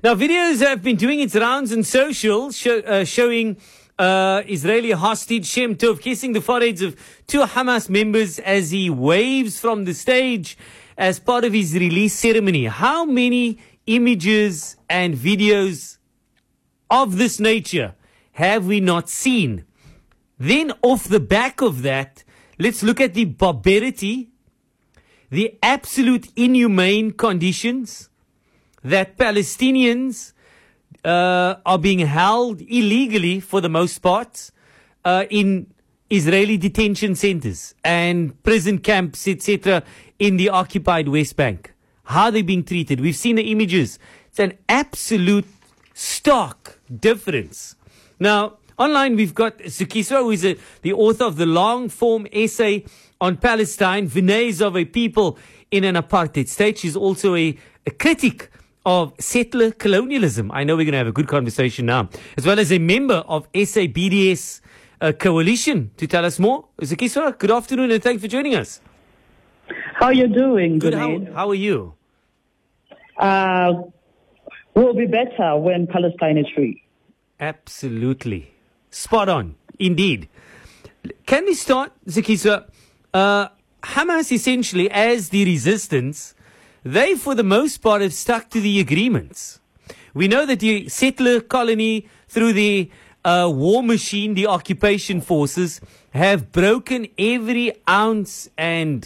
Now, videos have been doing its rounds in social, showing Israeli hostage Shem Tov kissing the foreheads of two Hamas members as he waves from the stage as part of his release ceremony. How many images and videos of this nature have we not seen? Then, off the back of that, let's look at the barbarity, the absolute inhumane conditions that Palestinians are being held illegally, for the most part, in Israeli detention centers and prison camps, etc., in the occupied West Bank. How they're being treated. We've seen the images. It's an absolute stark difference. Now, online we've got Zukiswa, who is the author of the long-form essay on Palestine, Veneys of a People in an Apartheid State. She's also a critic of settler colonialism. I know we're going to have a good conversation now. As well as a member of SABDS Coalition. To tell us more, Zukiswa, good afternoon and thanks for joining us. How are you doing? Good. How are you? We'll be better when Palestine is free. Absolutely. Spot on. Indeed. Can we start, Zukiswa? Hamas essentially, as the resistance, they, for the most part, have stuck to the agreements. We know that the settler colony, through the war machine, the occupation forces, have broken every ounce and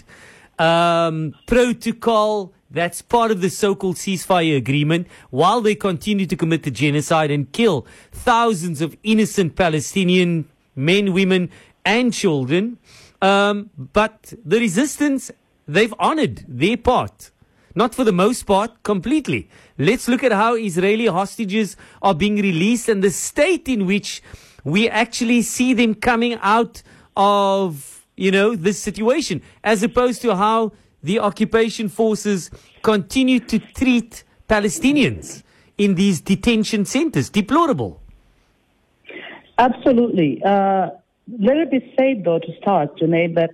protocol that's part of the so-called ceasefire agreement, while they continue to commit the genocide and kill thousands of innocent Palestinian men, women, and children. But the resistance, they've honored their part. Not for the most part, completely. Let's look at how Israeli hostages are being released and the state in which we actually see them coming out of, this situation, as opposed to how the occupation forces continue to treat Palestinians in these detention centers. Deplorable. Absolutely. Let it be said, though, to start, Junaid, that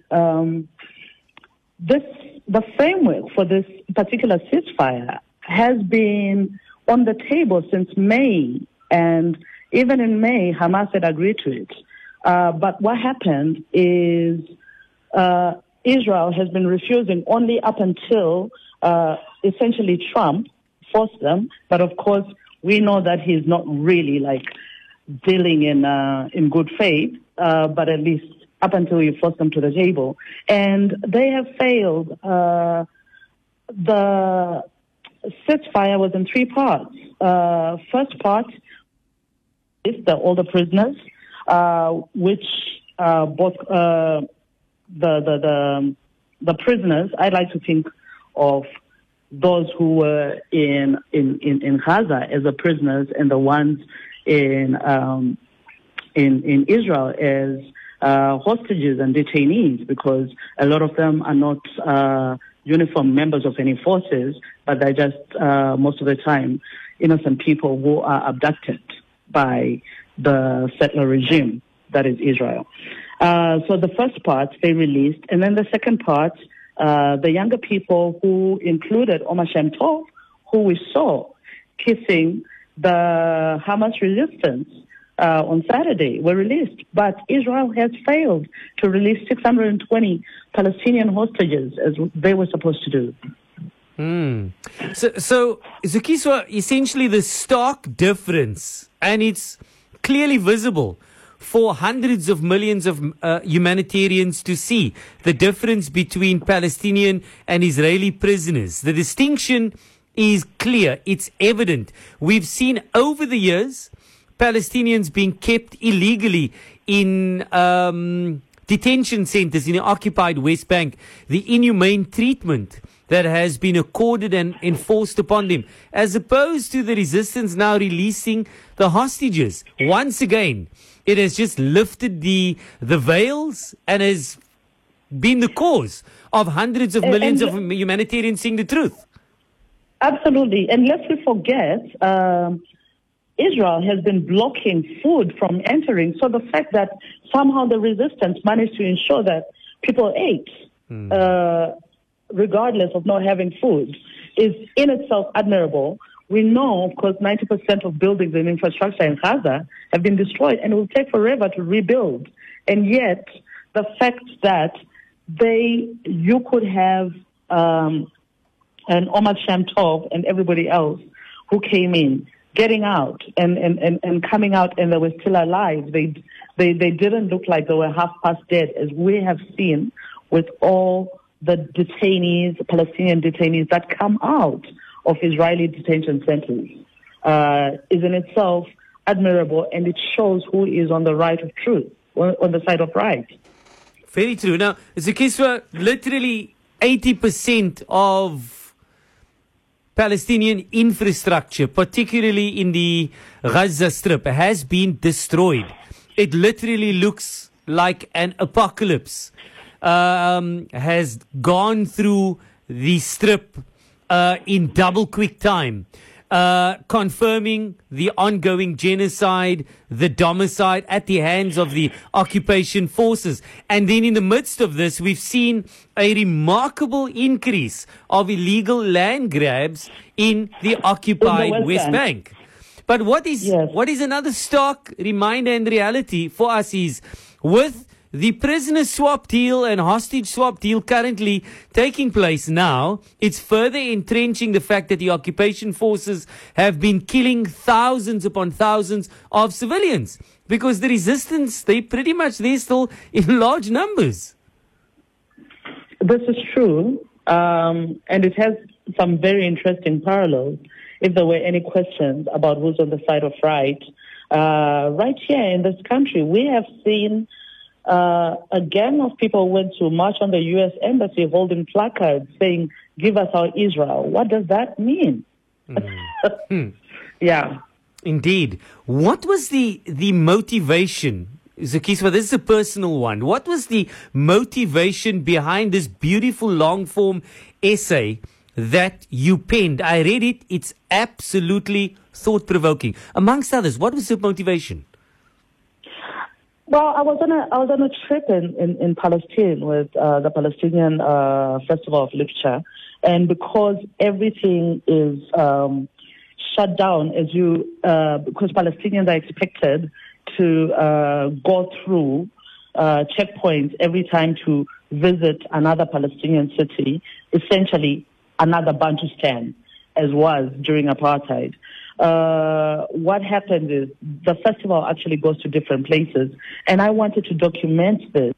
the framework for this particular ceasefire has been on the table since May, and even in May, Hamas had agreed to it. But what happened is Israel has been refusing only up until essentially Trump forced them. But of course, we know that he's not really dealing in good faith, but at least up until he forced them to the table. And they have failed. The ceasefire was in three parts. First part is all the prisoners, which both the prisoners, I like to think of those who were in Gaza as the prisoners, and the ones in Israel as hostages and detainees, because a lot of them are not uniformed members of any forces, but they're just most of the time innocent people who are abducted by the settler regime, that is Israel. So the first part they released, and then the second part, the younger people, who included Omar Shem Tov, who we saw kissing the Hamas resistance on Saturday, were released. But Israel has failed to release 620 Palestinian hostages as they were supposed to do. So Zukiswa, essentially the stark difference, and it's clearly visible for hundreds of millions of humanitarians to see the difference between Palestinian and Israeli prisoners. The distinction is clear. It's evident. We've seen over the years Palestinians being kept illegally in detention centers in the occupied West Bank, the inhumane treatment that has been accorded and enforced upon them, as opposed to the resistance now releasing the hostages. Once again, it has just lifted the veils and has been the cause of hundreds of millions of humanitarians seeing the truth. Absolutely. And lest we forget, Israel has been blocking food from entering. So the fact that somehow the resistance managed to ensure that people ate, regardless of not having food, is in itself admirable. We know because 90% of buildings and infrastructure in Gaza have been destroyed, and it will take forever to rebuild. And yet, the fact that you could have an Omar Shem Tov and everybody else who came in, getting out and coming out, and they were still alive. They didn't look like they were half past dead, as we have seen with all the detainees, Palestinian detainees that come out of Israeli detention centers, is in itself admirable, and it shows who is on the right of truth, on the side of right. Very true. Now, Zukiswa, literally 80% of Palestinian infrastructure, particularly in the Gaza Strip, has been destroyed. It literally looks like an apocalypse has gone through the Strip in double quick time, confirming the ongoing genocide, the domicide at the hands of the occupation forces. And then in the midst of this, we've seen a remarkable increase of illegal land grabs in the occupied West Bank. But what is another stark reminder and reality for us is, with the prisoner swap deal and hostage swap deal currently taking place now, it's further entrenching the fact that the occupation forces have been killing thousands upon thousands of civilians, because the resistance, they're still in large numbers. This is true, and it has some very interesting parallels. If there were any questions about who's on the side of right, right here in this country, we have seen a gang of people went to march on the U.S. Embassy holding placards saying, "Give us our Israel." What does that mean? Yeah. Indeed. What was the motivation, Zukiswa? This is a personal one. What was the motivation behind this beautiful long-form essay that you penned? I read it. It's absolutely thought-provoking. Amongst others, what was the motivation? Well, I was on a trip in Palestine with the Palestinian Festival of Literature, and because everything is shut down, because Palestinians are expected to go through checkpoints every time to visit another Palestinian city, essentially another Bantustan, as was during apartheid. What happened is the festival actually goes to different places, and I wanted to document this.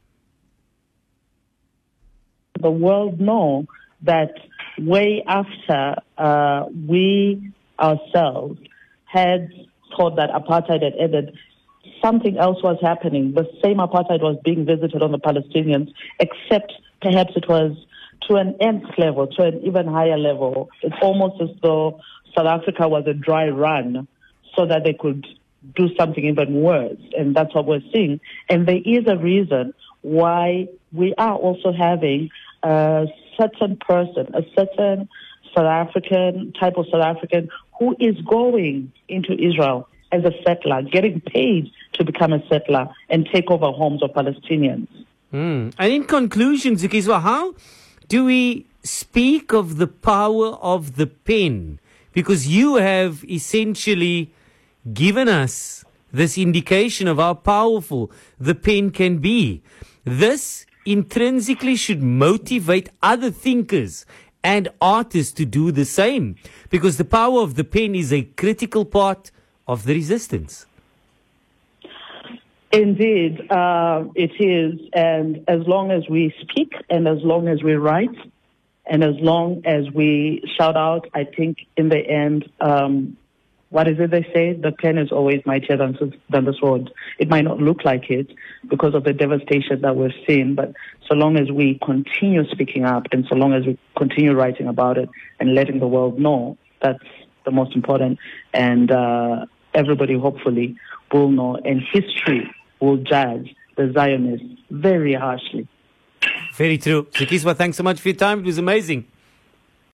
The world know that way after we ourselves had thought that apartheid had ended, something else was happening. The same apartheid was being visited on the Palestinians, except perhaps it was to an nth level, to an even higher level. It's almost as though South Africa was a dry run so that they could do something even worse. And that's what we're seeing. And there is a reason why we are also having a certain person, a certain South African, type of South African, who is going into Israel as a settler, getting paid to become a settler and take over homes of Palestinians. And in conclusion, Zukiswa, how do we speak of the power of the pen? Because you have essentially given us this indication of how powerful the pen can be. This intrinsically should motivate other thinkers and artists to do the same, because the power of the pen is a critical part of the resistance. Indeed, it is. And as long as we speak and as long as we write and as long as we shout out, I think in the end, what is it they say? The pen is always mightier than the sword. It might not look like it because of the devastation that we've seen, but so long as we continue speaking up and so long as we continue writing about it and letting the world know, that's the most important. And everybody hopefully will know, and history will judge the Zionists very harshly. Very true. Zukiswa, thanks so much for your time. It was amazing.